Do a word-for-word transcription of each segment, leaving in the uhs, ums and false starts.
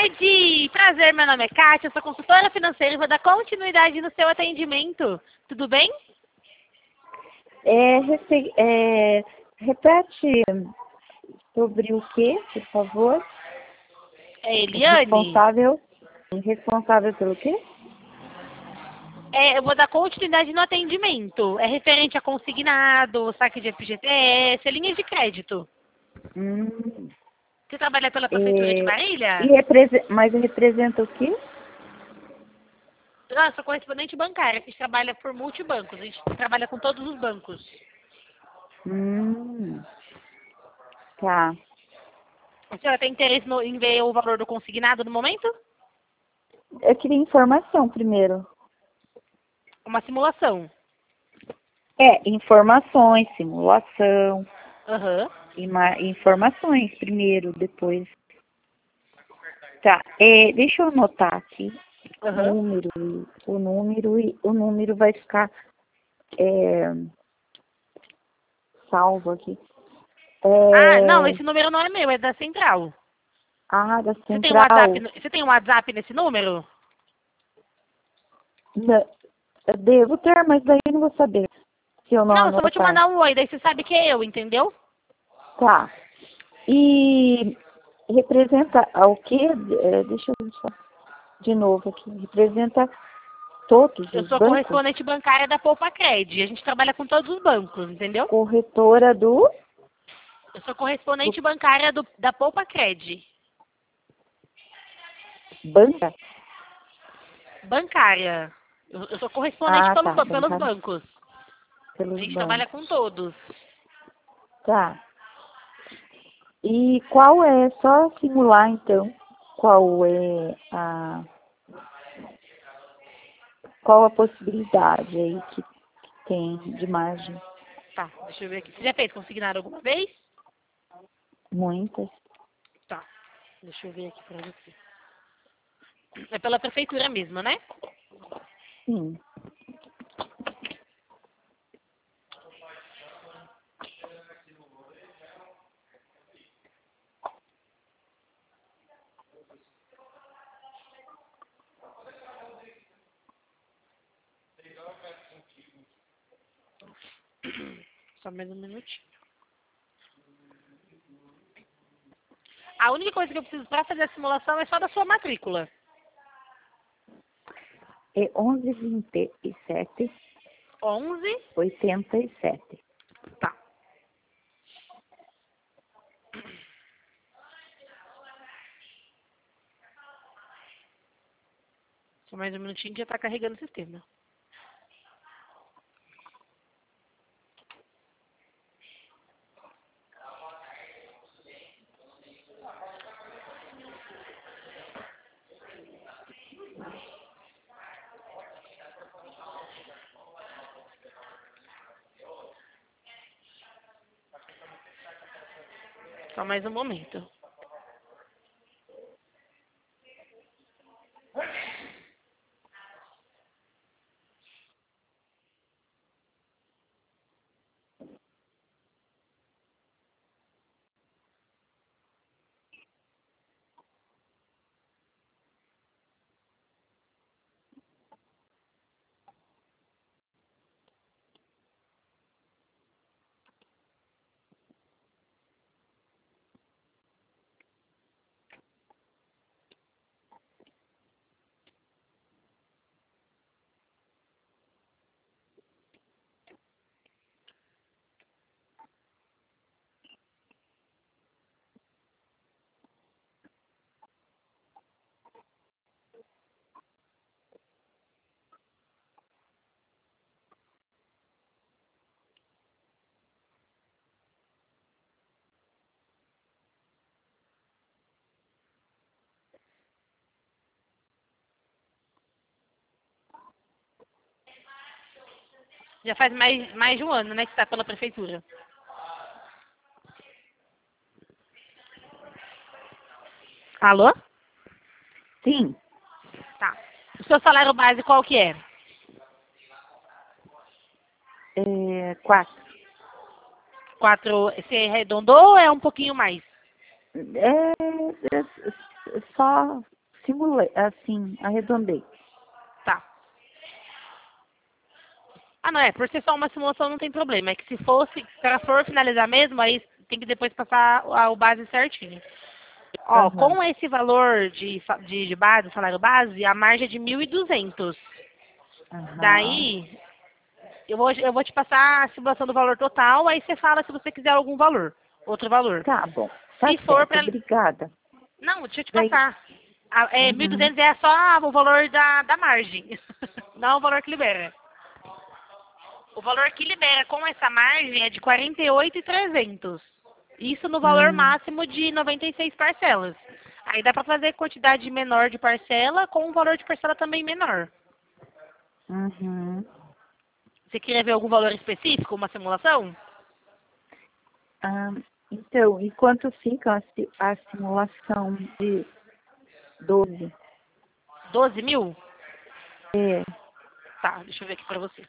tarde! Prazer, meu nome é Kátia, eu sou consultora financeira e vou dar continuidade no seu atendimento. Tudo bem? É, rece- é, repete sobre o que, por favor? É Eliane? Responsável, responsável pelo quê? É, eu vou dar continuidade no atendimento. É referente a consignado, saque de F G T S, linhas de crédito. Hum, Você trabalha pela Prefeitura de é, Marília? e represe- mas representa o quê? Não, eu sou correspondente bancária, a gente trabalha por multibancos, a gente trabalha com todos os bancos. Hum, tá. A senhora tem interesse no- em ver o valor do consignado no momento? Eu queria informação primeiro. Uma simulação. É, informações, simulação, Aham. ima- informações primeiro, depois. Tá, é, deixa eu anotar aqui. Aham. Número, o número e o número vai ficar é, salvo aqui. Ah, não, É, esse número não é meu, é da central. ah, da Você tem um WhatsApp, central. no- você tem um WhatsApp nesse número? Da- eu devo ter, mas daí eu não vou saber se eu não Não, eu só vou te anotar. mandar um oi, daí você sabe que é eu, entendeu? Tá. E representa o quê? É, deixa eu ver só de novo aqui. Representa todos Eu os sou bancos? correspondente bancária da Poupa Cred. A gente trabalha com todos os bancos, entendeu? Corretora do, Eu sou do correspondente bancária do, da Poupa Cred. banca? Bancária. Eu, eu sou correspondente Ah, pelo, tá. ba- pelos Bancária bancos. A pelos gente trabalha bancos. com todos. Tá. E qual é, só simular então, qual é a, qual a possibilidade aí que, que tem de margem? Tá, deixa eu ver aqui. Você já fez consignado alguma vez? Muitas. Tá, deixa eu ver aqui pra você. É pela prefeitura mesmo, né? Sim. Só mais um minutinho. A única coisa que eu preciso para fazer a simulação é só da sua matrícula. É onze, vinte e sete, onze. oitenta e sete. Tá. Só mais um minutinho que já tá carregando o sistema. Só mais um momento. Já faz mais, mais de um ano, né, que está pela prefeitura. Alô? Sim. Tá. O seu salário base qual que é? É, quatro. Quatro. Você arredondou ou é um pouquinho mais? É, é, só simulei, assim, arredondei. Tá. Ah, não é. Por ser só uma simulação não tem problema. É que se fosse, se ela for finalizar mesmo, aí tem que depois passar o o base certinho. Ó, Aham. com esse valor de, sa- de, de base, salário base, a margem é de mil e duzentos. Aham. Daí, eu vou, eu vou te passar a simulação do valor total, aí você fala se você quiser algum valor, outro valor. Tá bom. Tá Se for certo, para... obrigada. Não, deixa eu te Daí, passar. A- É, uhum. mil e duzentos é só o valor da, da margem, não o valor que libera. O valor que libera com essa margem é de quarenta e oito mil e trezentos. Isso no valor Hum, máximo de noventa e seis parcelas. Aí dá para fazer quantidade menor de parcela com um valor de parcela também menor. uhum. Você queria ver algum valor específico, uma simulação? Ah, então, e quanto fica a, si- a simulação de doze? doze mil? É. Tá, deixa eu ver aqui para você.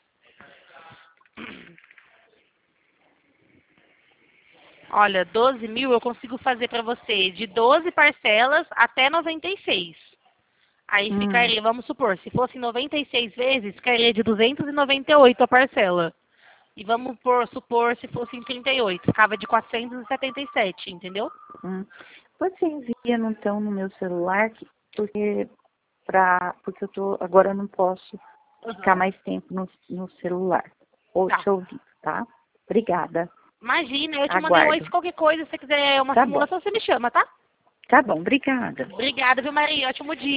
Olha, doze mil eu consigo fazer para você de doze parcelas até noventa e seis. Aí Hum, ficaria, vamos supor, se fosse noventa e seis vezes, ficaria de duzentos e noventa e oito a parcela. E vamos por, supor se fosse em trinta e oito, ficava de quatrocentos e setenta e sete, entendeu? hum. Você envia então no meu celular, que- porque, pra, porque eu tô, agora eu não posso ficar Uhum. mais tempo no, no celular, ou Tá. te ouvir, tá? Obrigada. Imagina, eu te mandei um oi, se Aguardo. qualquer coisa, se você quiser uma Tá bom. simulação, você me chama, tá? Tá bom, obrigada. Obrigada, viu, Maria? Ótimo dia.